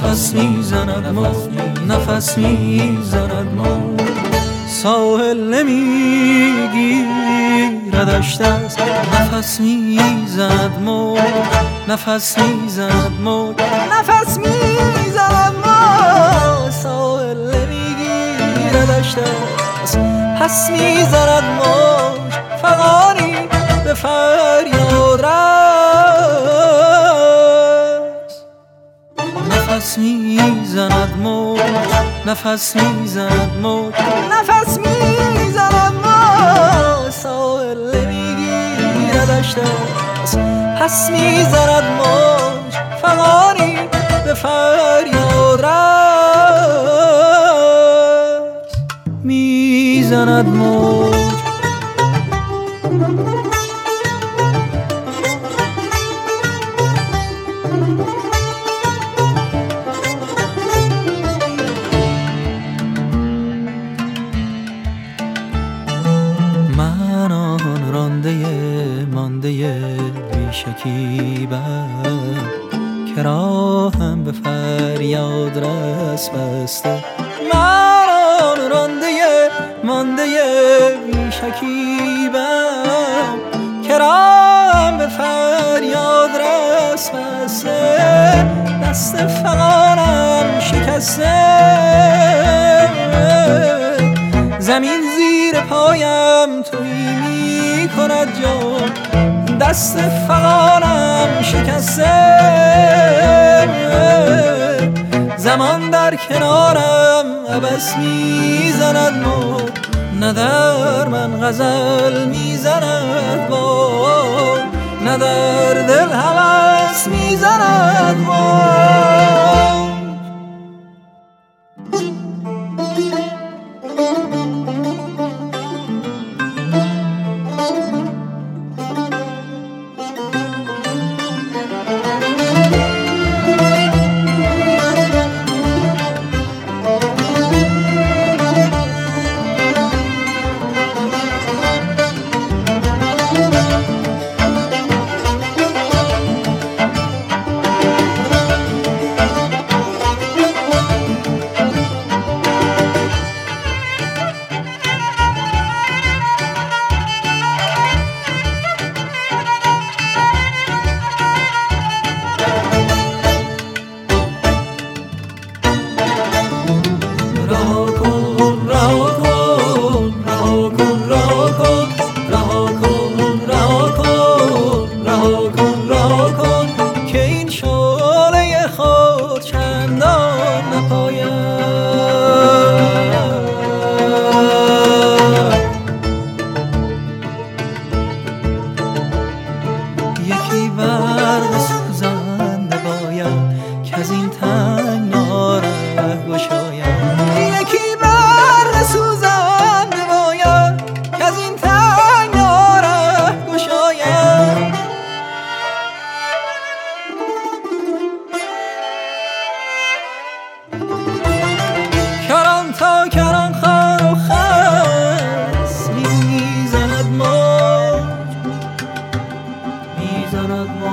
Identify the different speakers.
Speaker 1: نفس میزند موج، نفس میزند موج. ساحل نمیگیردش دست، نفس میزند موج، نفس میزند موج، نفس میزند موج. ساحل نمیگیردش دست، پس میزند موج، فغانی به فریاد رس. نفس میزند موج، نفس میزند موج، نفس میزند موج. ساحل نمیگیردش دست، پس میزند موج، فغانی به فریاد رس. میزند موج. من آن رانده مانده بی‌شکیبم که راهم به فریاد رس بسته. من آن رانده مانده بی‌شکیبم که راهم به فریاد رس بسته. دست فغانم شکسته، زمین زیر پایم تویی می کند جا. دست فغانم شکسته، زمان در کنارم عبث میزند موج. نه در من غزل میزند باد، نه در دل هوس میزند موج. یکی برق سوزنده باید که از این تنگنا ره گشاید. یکی برق سوزنده باید که از این تنگنا ره گشاید. کران تا کران خر و خس میزند موج، میزند موج.